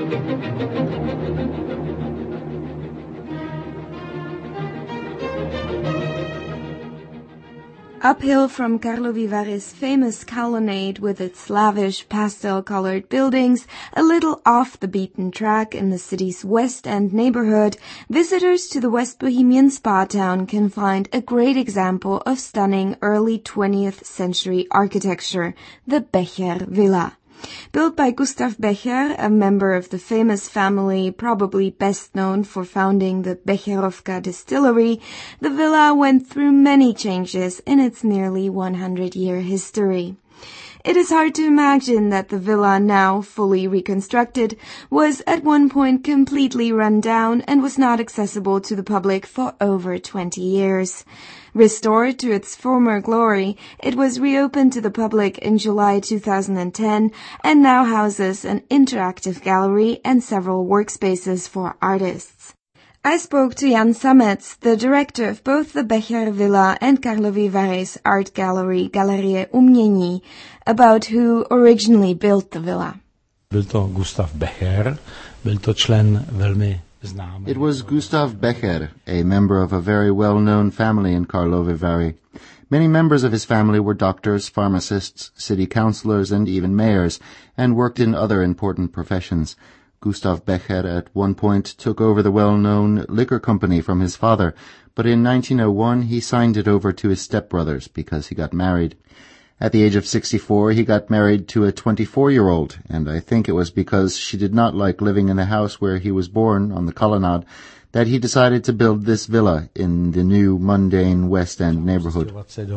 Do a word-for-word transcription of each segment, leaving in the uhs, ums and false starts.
Uphill from Karlovy Vary's famous colonnade with its lavish pastel-colored buildings, a little off the beaten track in the city's West End neighborhood, visitors to the West Bohemian spa town can find a great example of stunning early twentieth century architecture, the Becher Villa. Built by Gustav Becher, a member of the famous family probably best known for founding the Becherovka distillery, the villa went through many changes in its nearly one hundred year history. It is hard to imagine that the villa, now fully reconstructed, was at one point completely run down and was not accessible to the public for over twenty years. Restored to its former glory, it was reopened to the public in July two thousand ten and now houses an interactive gallery and several workspaces for artists. I spoke to Jan Samec, the director of both the Becher Villa and Karlovy Vary's art gallery Galerie Umění, about who originally built the villa. Byl to Gustav Becher, byl to člen velmi známý. It was Gustav Becher, a member of a very well-known family in Karlovy Vary. Many members of his family were doctors, pharmacists, city councillors, and even mayors, and worked in other important professions. Gustav Becher at one point took over the well-known liquor company from his father, but in nineteen oh one he signed it over to his stepbrothers because he got married. At the age of sixty-four he got married to a twenty-four-year-old, and I think it was because she did not like living in the house where he was born on the colonnade that he decided to build this villa in the new mundane West End neighborhood.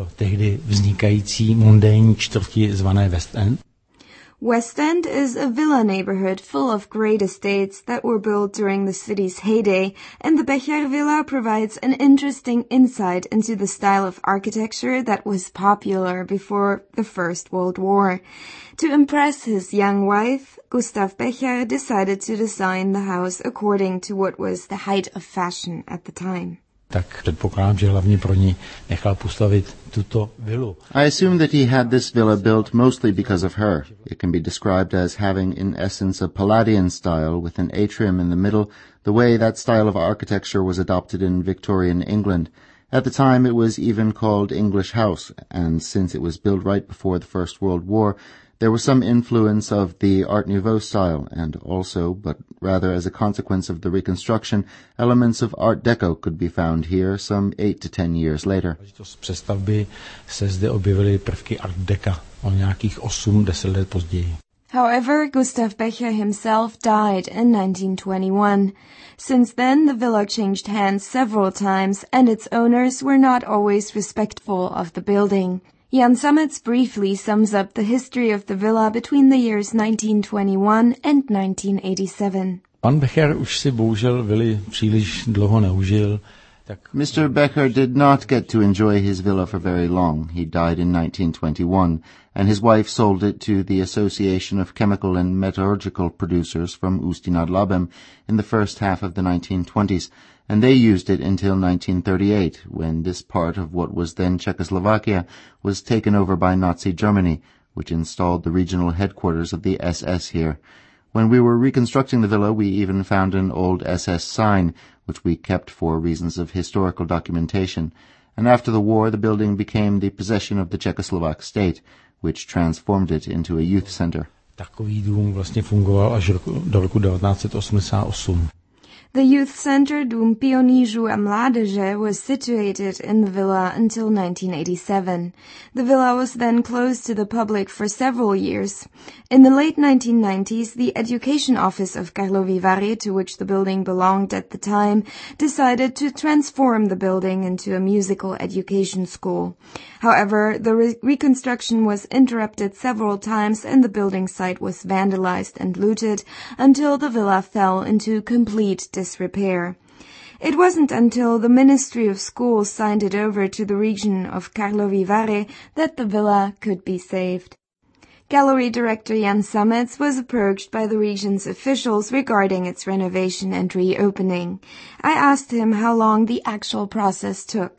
West End is a villa neighborhood full of great estates that were built during the city's heyday, and the Becher Villa provides an interesting insight into the style of architecture that was popular before the First World War. To impress his young wife, Gustav Becher decided to design the house according to what was the height of fashion at the time. Tak předpokládám, že hlavně pro ní nechal postavit tuto vilu. I assume that he had this villa built mostly because of her. It can be described as having in essence a Palladian style with an atrium in the middle, the way that style of architecture was adopted in Victorian England. At the time it was even called English House, and since it was built right before the First World War, there was some influence of the Art Nouveau style, and also, but rather as a consequence of the reconstruction, elements of Art Deco could be found here some eight to ten years later. Z přestavby se zde objevily prvky Art Deca o nějakých osm deset let později. However, Gustav Becher himself died in nineteen twenty-one. Since then, the villa changed hands several times, and its owners were not always respectful of the building. Jan Samec briefly sums up the history of the villa between the years nineteen twenty-one and nineteen eighty-seven. Pan Becher už si bohužel vily příliš dlouho neužil. Mister Becher did not get to enjoy his villa for very long. He died in nineteen twenty-one, and his wife sold it to the Association of Chemical and Metallurgical Producers from Ústí nad Labem in the first half of the nineteen twenties, and they used it until nineteen thirty-eight, when this part of what was then Czechoslovakia was taken over by Nazi Germany, which installed the regional headquarters of the S S here. When we were reconstructing the villa, we even found an old S S sign, which we kept for reasons of historical documentation, and after the war the building became the possession of the Czechoslovak state, which transformed it into a youth center. Takový dům vlastně fungoval až do roku devatenáct set osmdesát osm. The youth center Dům pionýřů a mládeže was situated in the villa until nineteen eighty-seven. The villa was then closed to the public for several years. In the late nineteen nineties, the Education Office of Karlovy Vary, to which the building belonged at the time, decided to transform the building into a musical education school. However, the re- reconstruction was interrupted several times and the building site was vandalized and looted until the villa fell into complete disrepair. It wasn't until the Ministry of Schools signed it over to the region of Karlovy Vary that the villa could be saved. Gallery director Jan Samec was approached by the region's officials regarding its renovation and reopening. I asked him how long the actual process took.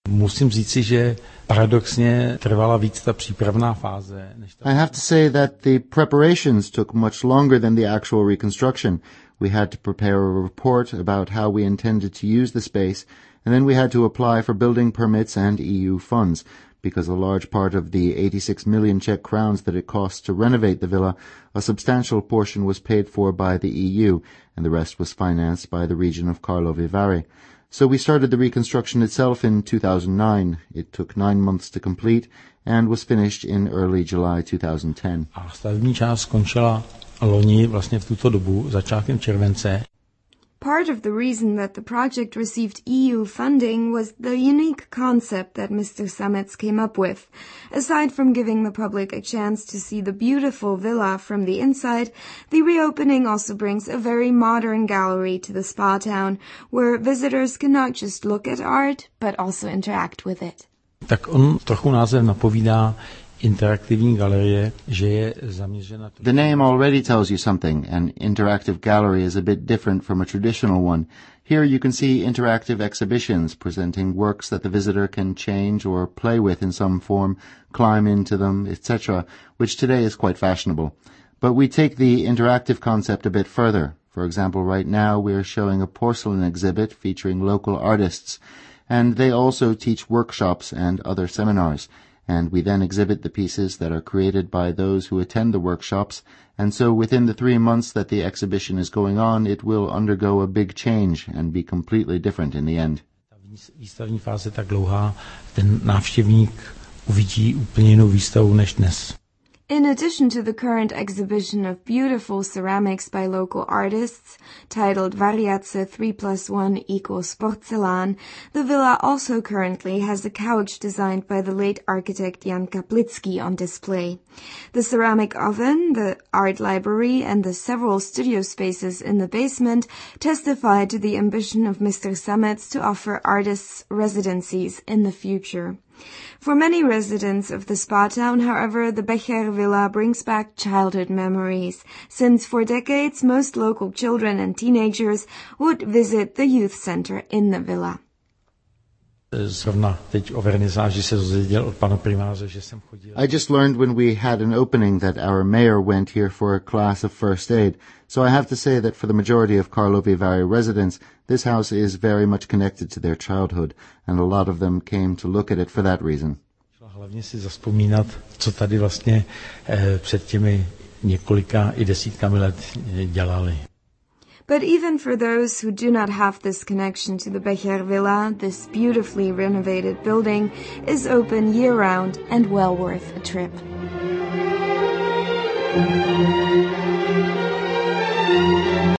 Musím říci, že paradoxně trvala víc ta přípravná fáze. Než ta... I have to say that the preparations took much longer than the actual reconstruction. We had to prepare a report about how we intended to use the space, and then we had to apply for building permits and E U funds, because a large part of the eighty-six million Czech crowns that it costs to renovate the villa, a substantial portion was paid for by the E U, and the rest was financed by the region of Karlovy Vary. So we started the reconstruction itself in two thousand nine. It took nine months to complete and was finished in early July two thousand ten. A stavební část skončila loni vlastně v tuto dobu, začátkem července. Part of the reason that the project received E U funding was the unique concept that Mister Sametz came up with. Aside from giving the public a chance to see the beautiful villa from the inside, the reopening also brings a very modern gallery to the spa town, where visitors can not just look at art, but also interact with it. Tak on trochu název napovídá interaktivní galerie, že je zaměřena... The name already tells you something. An interactive gallery is a bit different from a traditional one. Here you can see interactive exhibitions presenting works that the visitor can change or play with in some form, climb into them, et cetera, which today is quite fashionable. But we take the interactive concept a bit further. For example, right now we're showing a porcelain exhibit featuring local artists, and they also teach workshops and other seminars. And we then exhibit the pieces that are created by those who attend the workshops, and so within the three months that the exhibition is going on, it will undergo a big change and be completely different in the end. Výstavní fáze tak dlouhá, ten návštěvník uvidí úplně jinou výstavu než dnes. In addition to the current exhibition of beautiful ceramics by local artists, titled Variace three plus one equals Porzellan, the villa also currently has a couch designed by the late architect Jan Kaplický on display. The ceramic oven, the art library, and the several studio spaces in the basement testify to the ambition of Mister Sametz to offer artists residencies in the future. For many residents of the spa town, however, the Becher Villa brings back childhood memories, since for decades most local children and teenagers would visit the youth center in the villa. Zrovna teď o vernisáži se dozvěděl od pana primáře, že jsem chodil. I just learned when we had an opening that our mayor went here for a class of first aid, so I have to say that for the majority of Karlovy Vary residents, this house is very much connected to their childhood, and a lot of them came to look at it for that reason. Hlavně si zazpomínat, co tady vlastně eh, před těmi několika i desítkami let dělali. But even for those who do not have this connection to the Becher Villa, this beautifully renovated building is open year-round and well worth a trip.